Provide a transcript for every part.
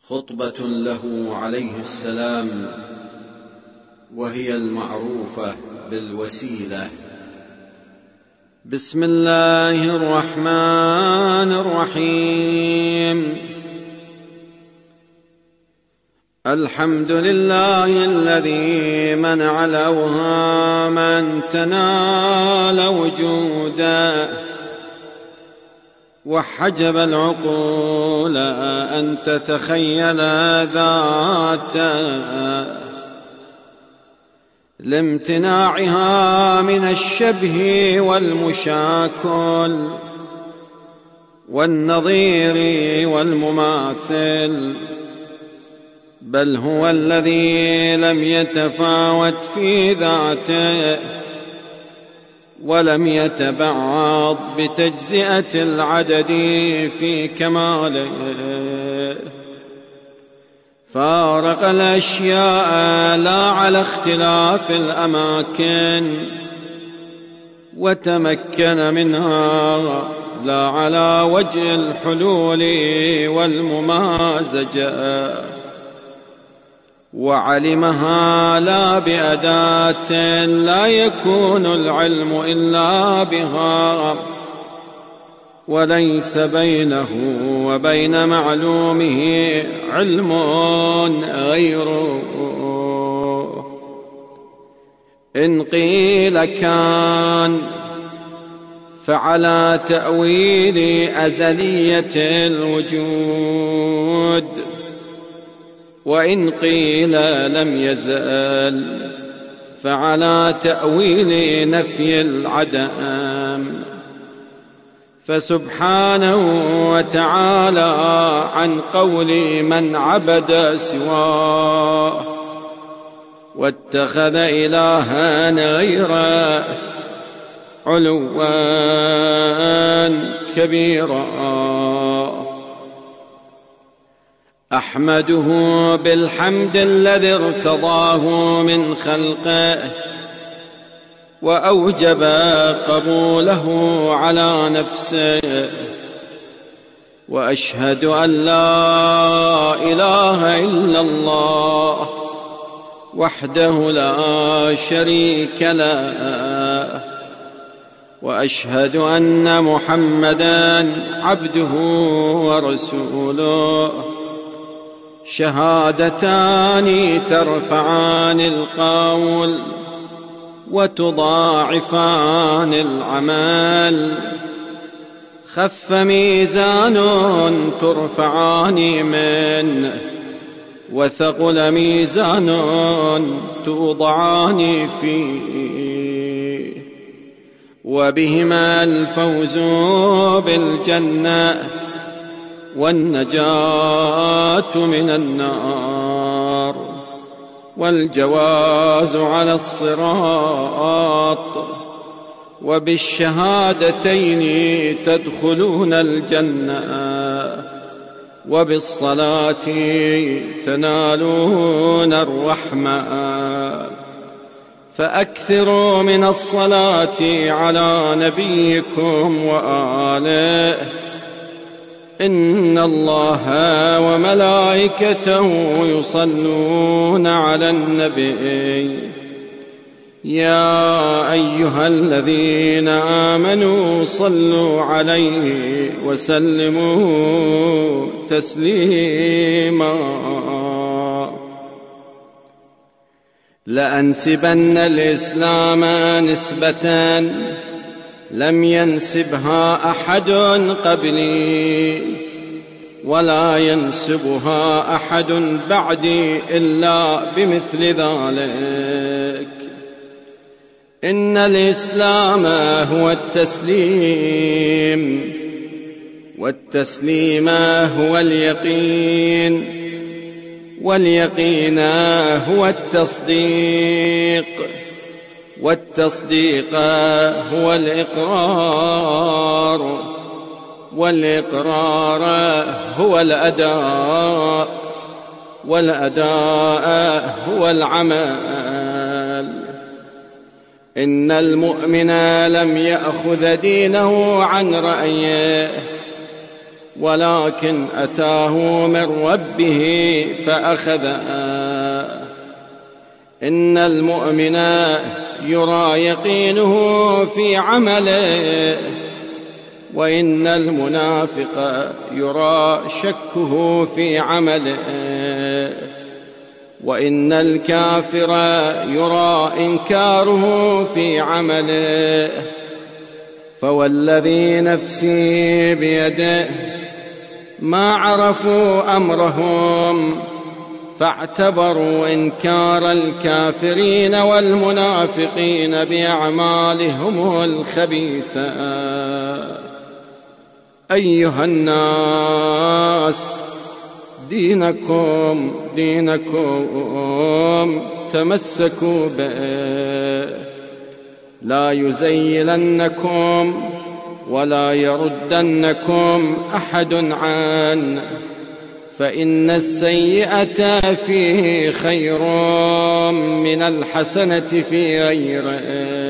خطبة له عليه السلام، وهي المعروفة بالوسيلة. بسم الله الرحمن الرحيم. الحمد لله الذي منع الأوهام أن تنال وجودا، وحجب العقول أن تتخيل ذاتا، لامتناعها من الشبه والمشاكل والنظير والمماثل، بل هو الذي لم يتفاوت في ذاته ولم يتبعض بتجزئة العدد في كماله، فارق الأشياء لا على اختلاف الأماكن، وتمكن منها لا على وجه الحلول والممازجة، وعلمها لا بأداة لا يكون العلم إلا بها، وليس بينه وبين معلومه علم غيره. إن قيل كان فعلى تأويل أزلية الوجود، وإن قيل لم يزل فعلى تأويل نفي العدم. فسبحانه وتعالى عن قول من عبد سواه واتخذ إلها غيره علوا كبيرا. أحمده بالحمد الذي ارتضاه من خلقه وأوجب قبوله على نفسه، وأشهد أن لا إله إلا الله وحده لا شريك له، وأشهد أن محمدًا عبده ورسوله، شهادتان ترفعان القول وتضاعفان العمل، خف ميزان ترفعان منه، وثقل ميزان توضعان فيه، وبهما الفوز بالجنة والنجاة من النار والجواز على الصراط. وبالشهادتين تدخلون الجنة، وبالصلاة تنالون الرحمة. فأكثروا من الصلاة على نبيكم وآله، إن الله وملائكته يصلون على النبي. يا أيها الذين آمنوا صلوا عليه وسلموا تسليما. لأنسبن الإسلام نسبة لم ينسبها أحد قبلي، ولا ينسبها أحد بعدي إلا بمثل ذلك. إن الإسلام هو التسليم، والتسليم هو اليقين، واليقين هو التصديق، والتصديق هو الإقرار، والإقرار هو الأداء، والأداء هو العمل. إن المؤمن لم يأخذ دينه عن رأيه، ولكن أتاه من ربه فأخذه. إن المؤمن يرى يقينه في عمله، وإن المنافق يرى شكه في عمله، وإن الكافر يرى إنكاره في عمله. فوالذي نفسي بيده ما عرفوا أمرهم فاعتبروا إنكار الكافرين والمنافقين بأعمالهم الخبيثة. أيها الناس، دينكم تمسكوا به، لا يزيلنكم ولا يردنكم أحد عنه، فإن السيئة فيه خير من الحسنة في غيره،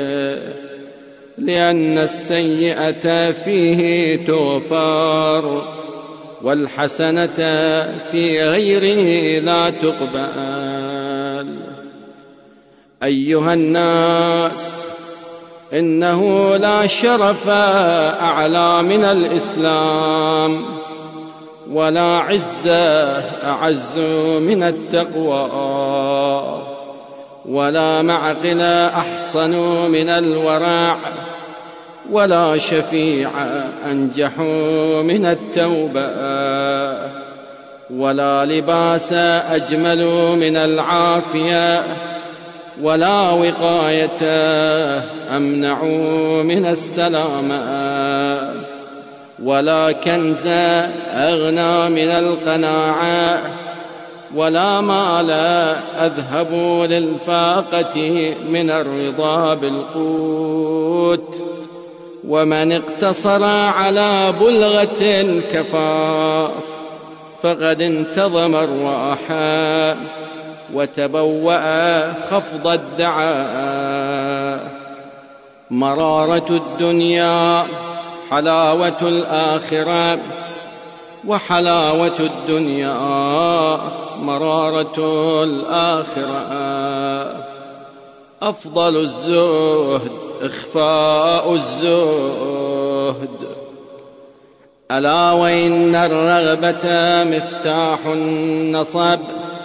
لأن السيئة فيه تغفر والحسنة في غيره لا تقبل. أيها الناس، إنه لا شرف أعلى من الإسلام، ولا عزة أعز من التقوى، ولا معقل أحصن من الورع، ولا شفيع أنجح من التوبة، ولا لباس أجمل من العافية، ولا وقاية أمنع من السلامة، ولا كنز أغنى من القناعة، ولا مال أذهب للفاقة من الرضا بالقوت. ومن اقتصر على بلغة الكفاف فقد انتظم الراحة وتبوأ خفض الدعاء. مرارة الدنيا حلاوة الآخرة، وحلاوة الدنيا مرارة الآخرة. أفضل الزهد إخفاء الزهد. ألا وإن الرغبة مفتاح النصب،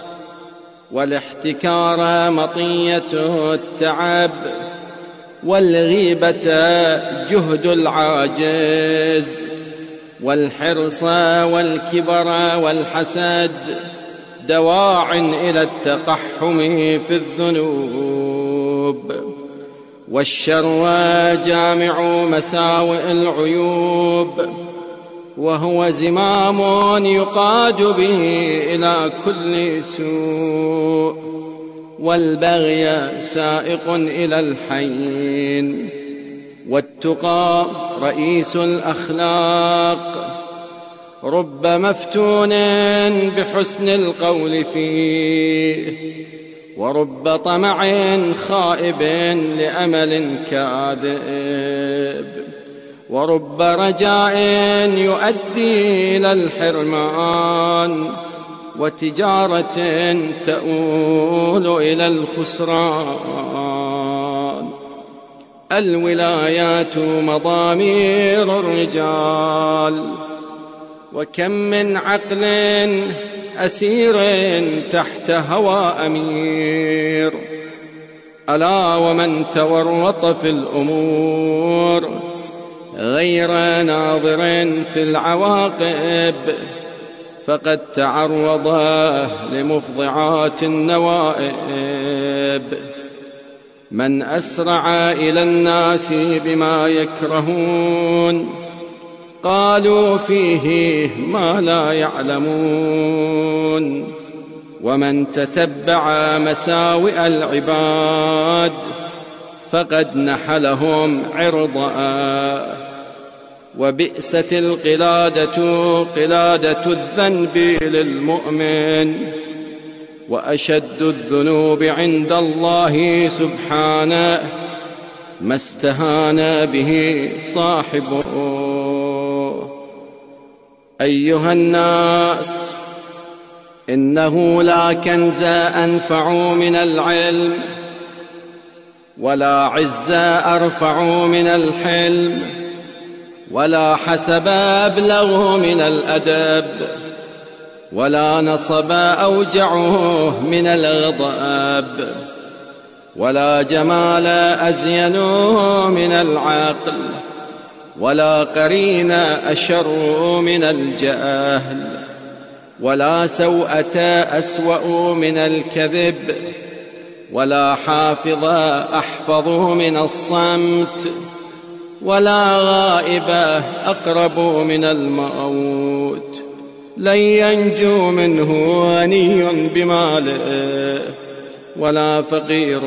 والاحتكار مطية التعب، والغيبة جهد العاجز، والحرص والكبر والحسد دواع إلى التقحم في الذنوب. والشر جامع مساوئ العيوب، وهو زمام يقاد به إلى كل سوء. والبغي سائق إلى الحين، والتقى رئيس الأخلاق. رب مفتون بحسن القول فيه، ورب طمع خائب لأمل كاذب، ورب رجاء يؤدي إلى الحرمان، وتجارة تؤول إلى الخسران. الولايات مضامير الرجال، وكم من عقل أسير تحت هوى أمير. ألا ومن تورط في الأمور غير ناظر في العواقب فقد تعرض لمفضعات النوائب. من أسرع إلى الناس بما يكرهون قالوا فيه ما لا يعلمون. ومن تتبع مساوئ العباد فقد نحلهم عرضا. وبئست القلادة قلادة الذنب للمؤمن، وأشد الذنوب عند الله سبحانه ما استهان به صاحبه. أيها الناس، إنه لا كنز أنفع من العلم، ولا عز أرفع من الحلم، ولا حسب أبلغ من الأدب، ولا نصب أوجعه من الغضب، ولا جمال أزين من العقل، ولا قرين أشر من الجهل، ولا سوءة أسوأ من الكذب، ولا حافظ أحفظ من الصمت، ولا غائب أقرب من الموت. لن ينجو منه غني بماله، ولا فقير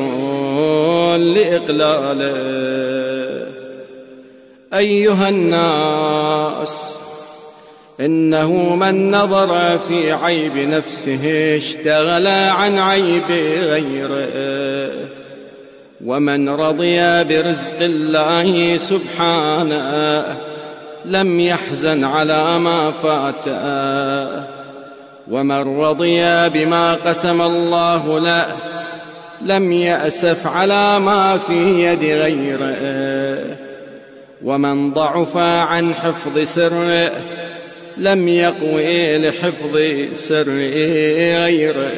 لإقلاله. أيها الناس، إنه من نظر في عيب نفسه اشتغل عن عيب غيره، ومن رضي برزق الله سبحانه لم يحزن على ما فاته، ومن رضي بما قسم الله له لم يأسف على ما في يد غيره، ومن ضعف عن حفظ سره لم يقوي لحفظ سر غيره.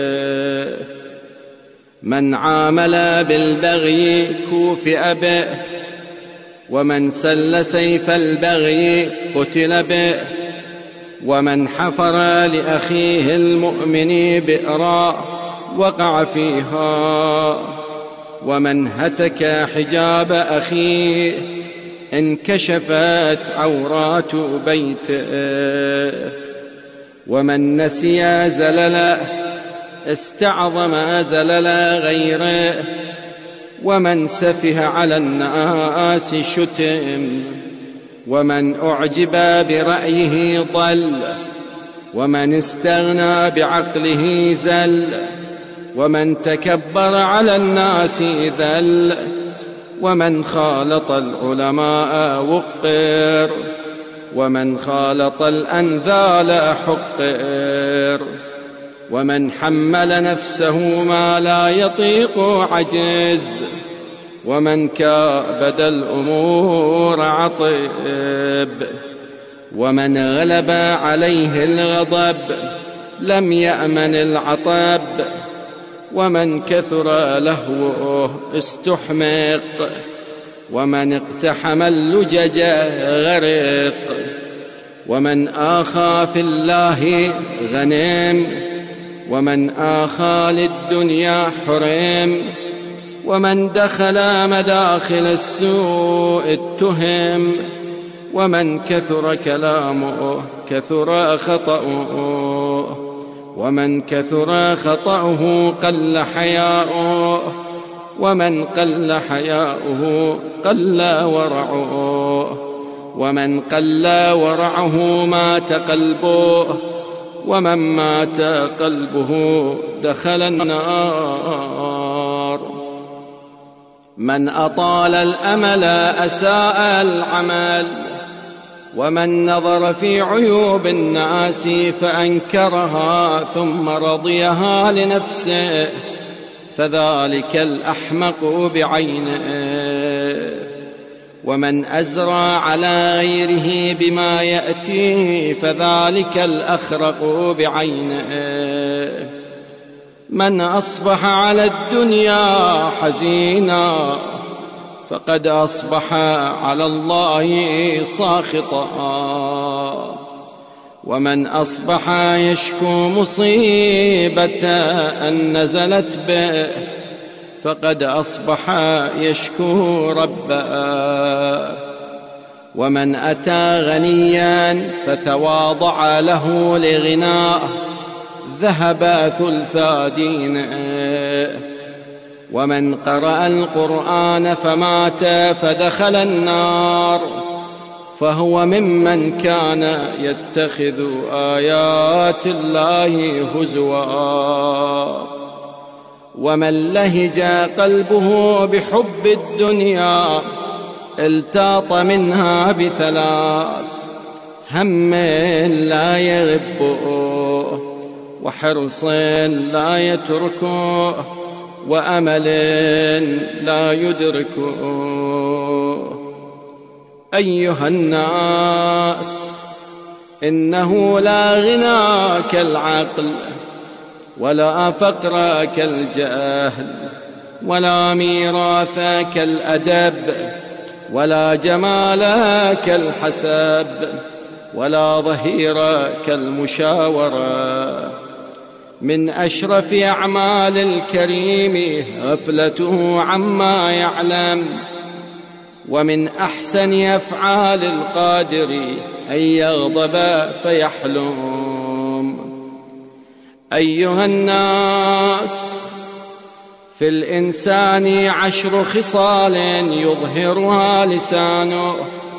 من عامل بالبغي كوفئ به، ومن سل سيف البغي قتل به، ومن حفر لأخيه المؤمن بئرا وقع فيها، ومن هتك حجاب أخيه انكشفت عورات بيته، ومن نسي زللا استعظم زلل غيره، ومن سفه على الناس شتم، ومن أعجب برأيه ضل، ومن استغنى بعقله زل، ومن تكبر على الناس ذل، ومن خالط العلماء وقر، ومن خالط الأنذال حقر، ومن حمل نفسه ما لا يطيق عجز، ومن كابد الأمور عطب، ومن غلب عليه الغضب لم يأمن العطب، ومن كثر لهوه استحمق، ومن اقتحم اللجج غرق، ومن آخى في الله غنم، ومن آخى للدنيا حرم، ومن دخل مداخل السوء اتهم، ومن كثر كلامه كثر خطأه، ومن كثر خطأه قل حياؤه، ومن قل حياؤه قل ورعه، ومن قل ورعه مات قلبه، ومن مات قلبه دخل النار. من أطال الأمل أساء العمل، ومن نظر في عيوب الناس فأنكرها ثم رضيها لنفسه فذلك الأحمق بعينه. ومن أزرى على غيره بما يأتيه فذلك الأخرق بعينه. من أصبح على الدنيا حزينا فقد أصبح على الله ساخطا، ومن أصبح يشكو مصيبة أن نزلت به فقد أصبح يشكو ربه. ومن أتى غنيا فتواضع له لغناه ذهب ثلثا دينه. ومن قرأ القرآن فمات فدخل النار فهو ممن كان يتخذ آيات الله هزوا. ومن لهج قلبه بحب الدنيا التاط منها بثلاث: هم لا يغبه وحرص لا يتركه وأمل لا يدركه. أيها الناس إنه لا غنى كالعقل ولا فقر كالجهل ولا ميراث كالأدب ولا جمال كالحسب ولا ظهير كالمشاورة. من أشرف أعمال الكريم غفلته عما يعلم، ومن أحسن أفعال القادر أن يغضب فيحلم. أيها الناس في الإنسان 10 خصال يظهرها لسانه: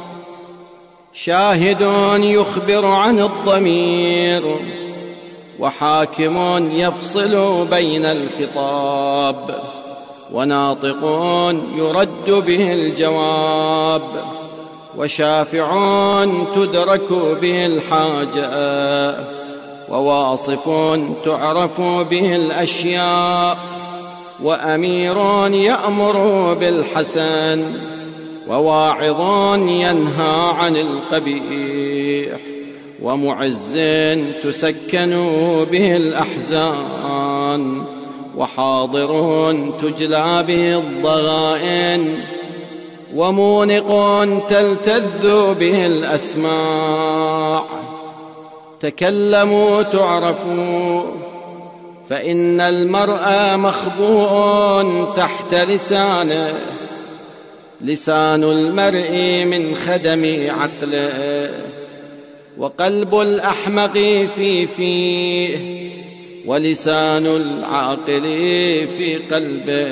شاهد يخبر عن الضمير، وحاكم يفصل بين الخطاب، وناطق يرد به الجواب، وشافع تدرك به الحاجة، وواصف تعرف به الأشياء، وأمير يأمر بالحسن، وواعظ ينهى عن القبيح، ومعز تسكن به الأحزان، وحاضر تجلى به الضغائن، ومونق تلتذ به الأسماع. تكلموا تعرفوا، فإن المرء مخبوء تحت لسانه، لسان المرء من خدم عقله، وقلب الأحمق في فيه، ولسان العاقل في قلبه.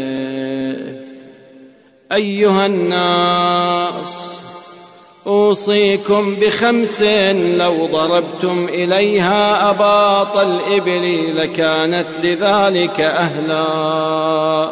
أيها الناس أوصيكم ب5 لو ضربتم إليها أباط الإبل لكانت لذلك أهلا.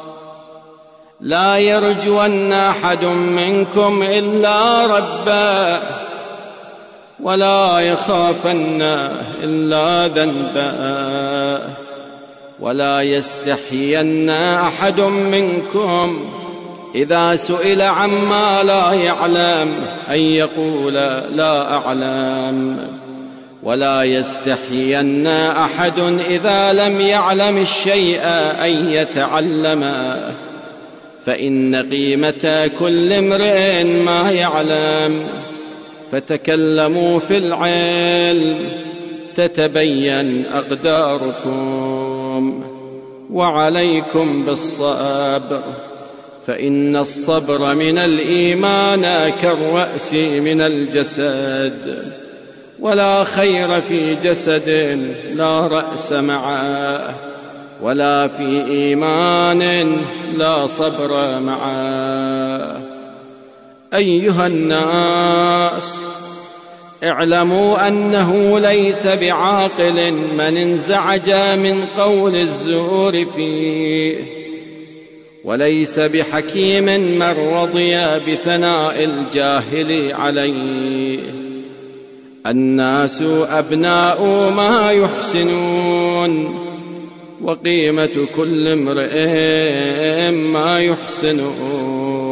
لا يرجون أحد منكم إلا ربه، ولا يخافن إلا ذنبه، ولا يستحين أحد منكم إذا سئل عما لا يعلم أن يقول لا أعلم، ولا يستحين أحد إذا لم يعلم الشيء أن يتعلمه، فإن قيمة كل امرئ ما يعلم. فتكلموا في العلم تتبين أقداركم، وعليكم بالصبر، فإن الصبر من الإيمان كالرأس من الجسد، ولا خير في جسد لا رأس معه، ولا في إيمان لا صبر معه. أيها الناس اعلموا أنه ليس بعاقل من انزعج من قول الزور فيه، وليس بحكيم من رضي بثناء الجاهل عليه. الناس أبناء ما يحسنون، وقيمة كل امرئ ما يحسنه.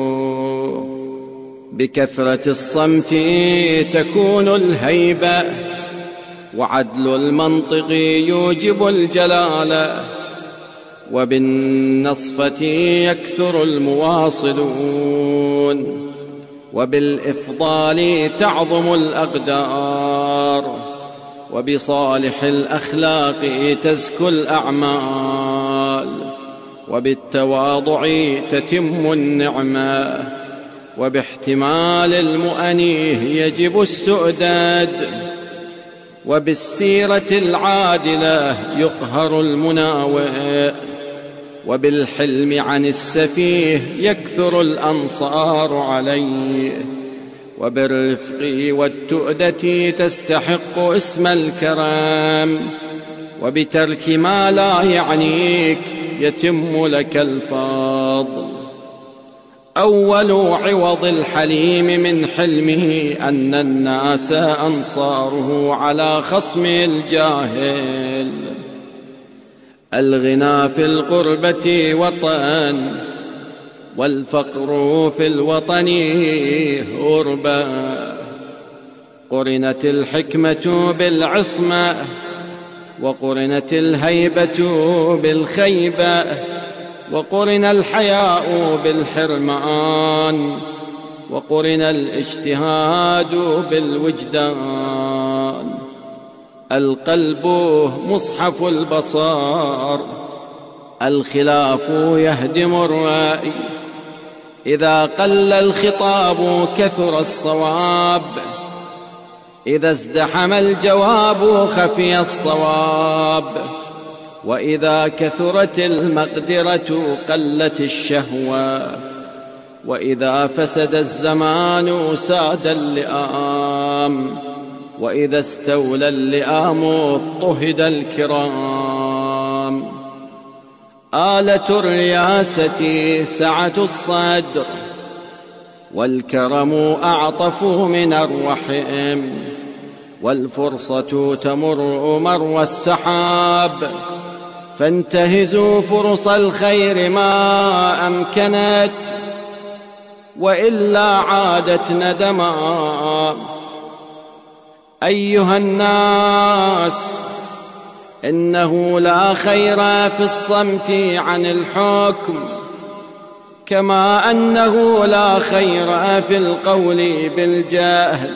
بكثرة الصمت تكون الهيبة، وعدل المنطق يوجب الجلالة، وبالنصفة يكثر المواصلون، وبالإفضال تعظم الأقدار، وبصالح الأخلاق تزكو الأعمال، وبالتواضع تتم النعمة، وباحتمال المؤنيه يجب السؤدد، وبالسيرة العادلة يقهر المناوئ، وبالحلم عن السفيه يكثر الأنصار عليه، وبالرفق والتؤدة تستحق اسم الكرام، وبترك ما لا يعنيك يتم لك الفضل. أول عوض الحليم من حلمه أن الناس أنصاره على خصم الجاهل. الغنى في القربة وطن، والفقر في الوطن غربة. قرنت الحكمة بالعصمة، وقرنت الهيبة بالخيبة، وقرن الحياء بالحرمان، وقرن الاجتهاد بالوجدان. القلب مصحف البصار، الخلاف يهدم الرأي. إذا قل الخطاب كثر الصواب، إذا ازدحم الجواب خفي الصواب. وإذا كثرت المقدرة قلت الشهوة، وإذا فسد الزمان ساد اللئام، وإذا استولى اللئام اضطهد الكرام. آلة الرياسة سعة الصدر، والكرم أعطف من الرحم، والفرصة تمر مر السحاب. فانتهزوا فرص الخير ما أمكنت، وإلا عادت ندما. أيها الناس، إنه لا خير في الصمت عن الحكم، كما أنه لا خير في القول بالجهل.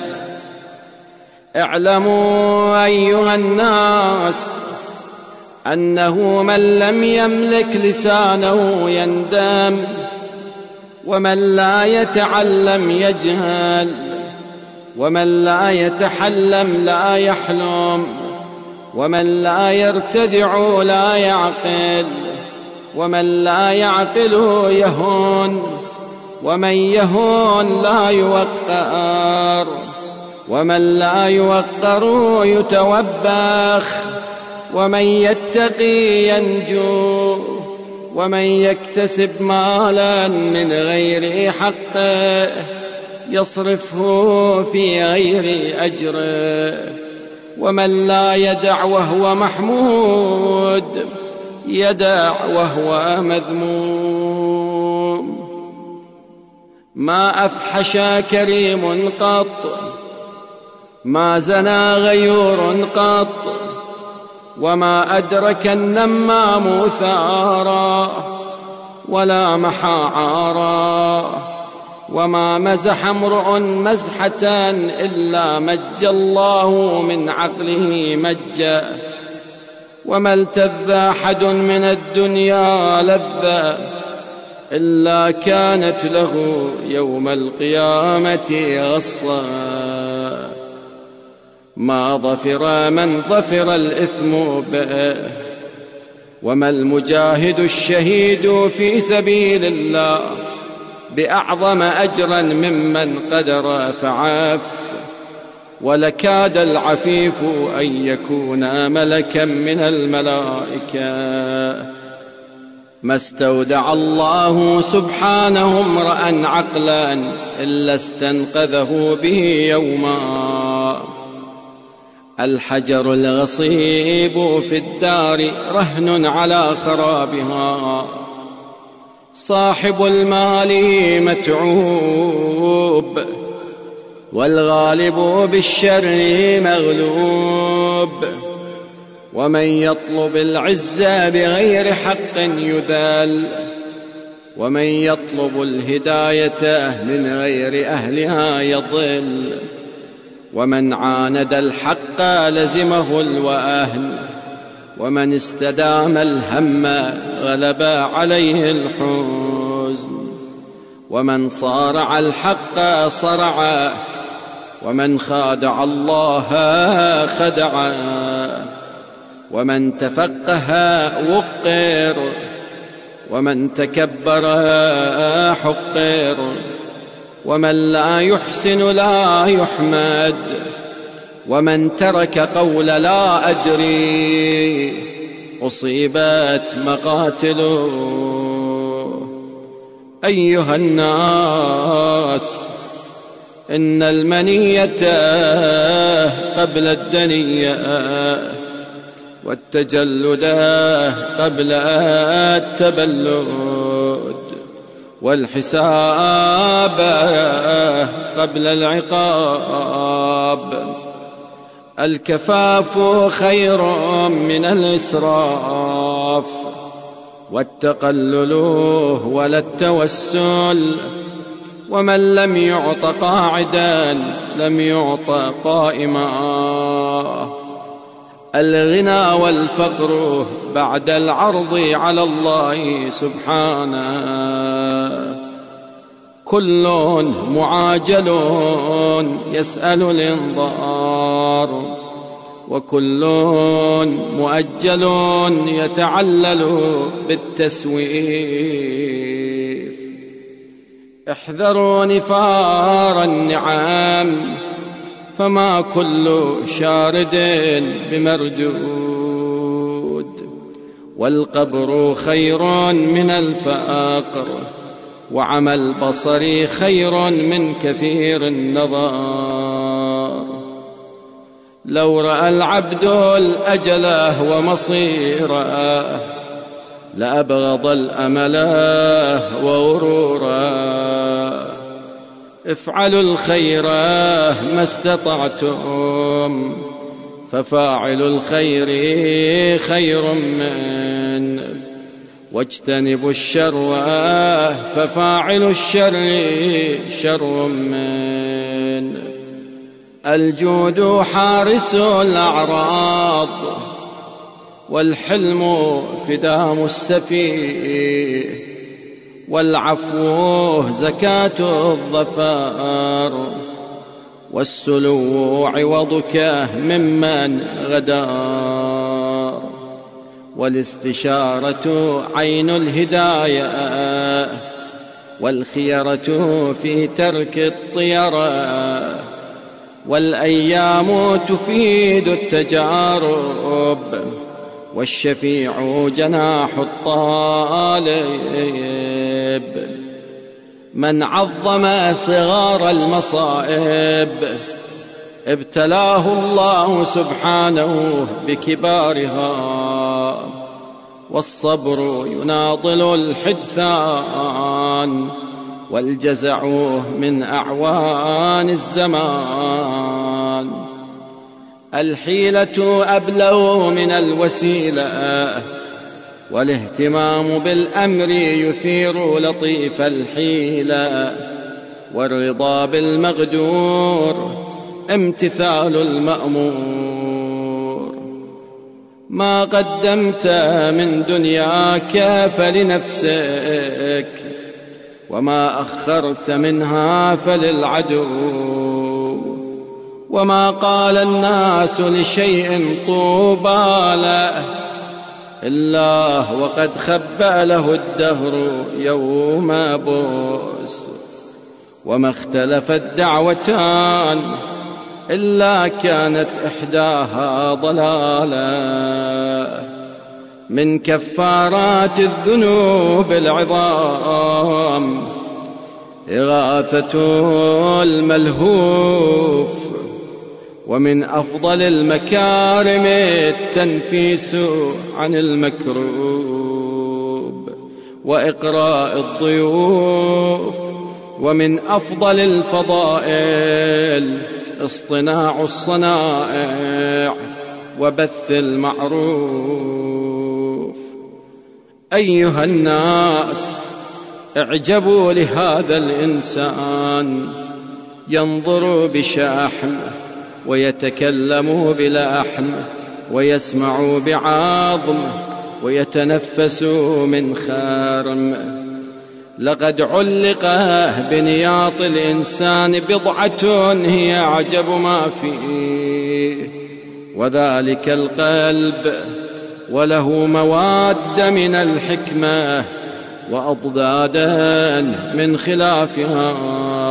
اعلموا أيها الناس أنه من لم يملك لسانه يندم، ومن لا يتعلم يجهل، ومن لا يتحلم لا يحلم، ومن لا يرتدع لا يعقل، ومن لا يعقل يهون، ومن يهون لا يوقر، ومن لا يوقر يتوبخ، ومن يتقي ينجو، ومن يكتسب مالا من غير حقه يصرفه في غير أجره، ومن لا يدع وهو محمود يدع وهو مذموم. ما أفحش كريم قط، ما زنى غيور قط، وما أدرك النمام ثارا، ولا محى عارا، وما مزح امرؤ مزحة إلا مج الله من عقله مجا، وما التذ أحد من الدنيا لذة إلا كانت له يوم القيامة غصا. ما ظفر من ظفر الإثم به، وما المجاهد الشهيد في سبيل الله بأعظم أجرا ممن قدر فعاف. ولكاد العفيف أن يكون ملكا من الملائكة. ما استودع الله سبحانه امرأ عقلا إلا استنقذه به يوما. الحجر الغصيب في الدار رهن على خرابها، صاحب المال متعوب، والغالب بالشر مغلوب. ومن يطلب العزة بغير حق يذل، ومن يطلب الهداية من غير أهلها يضل. ومن عاند الحق لزمه الوأهل، ومن استدام الهم غلب عليه الحزن. ومن صارع الحق صرع، ومن خادع الله خدع. ومن تفقه وقر، ومن تكبر حقر. ومن لا يحسن لا يحمد، ومن ترك قول لا أدري أصيبت مقاتله. أيها الناس، إن المنية قبل الدنية، والتجلد قبل التبلد، والحساب قبل العقاب. الكفاف خير من الإسراف، والتقلل ولا التوسل. ومن لم يعط قاعدا لم يعط قائما. الغنى والفقر بعد العرض على الله سبحانه. كل معاجل يسأل الإنظار، وكل مؤجل يتعلل بالتسويف. احذروا نفار النعام، فما كل شارد بمردود. والقبر خير من الفقر، وعمى البصر خير من كثير النظر. لو رأى العبد الأجل ومصيره، لأبغض الأمل وغرورا. افعلوا الخير ما استطعتم، ففاعل الخير خير منه. واجتنبوا الشر، ففاعل الشر شر منه. الجود حارس الأعراض، والحلم فدام السفيه. والعفو زكاة الظفار، والسلو عوضك ممن غدار. والاستشارة عين الهداية، والخيرة في ترك الطيرة. والأيام تفيد التجارب، والشفيع جناح الطالب. من عظم صغار المصائب، ابتلاه الله سبحانه بكبارها. والصبر يناضل الحدثان، والجزع من أعوان الزمان. الحيلة أبلغ من الوسيلة، والاهتمام بالأمر يثير لطيف الحيلة. والرضا بالمقدور امتثال المأمور. ما قدمت من دنياك فلنفسك، وما أخرت منها فللعدو. وما قال الناس لشيء طوبى له، إلا وقد خبأ له الدهر يوم بؤس. وما اختلفت دعوتان، إلا كانت إحداها ضلالة. من كفارات الذنوب العظام إغاثة الملهوف. ومن أفضل المكارم التنفيس عن المكروب، وإقراء الضيوف. ومن أفضل الفضائل اصطناع الصنائع، وبث المعروف. أيها الناس، اعجبوا لهذا الإنسان، ينظر بشحمه، ويتكلم بلحمه، ويسمع بعظمه، ويتنفس من خرمه. لقد علق بنياط الإنسان بضعة هي أعجب ما فيه، وذلك القلب. وله مواد من الحكمة، وأضدادا من خلافها.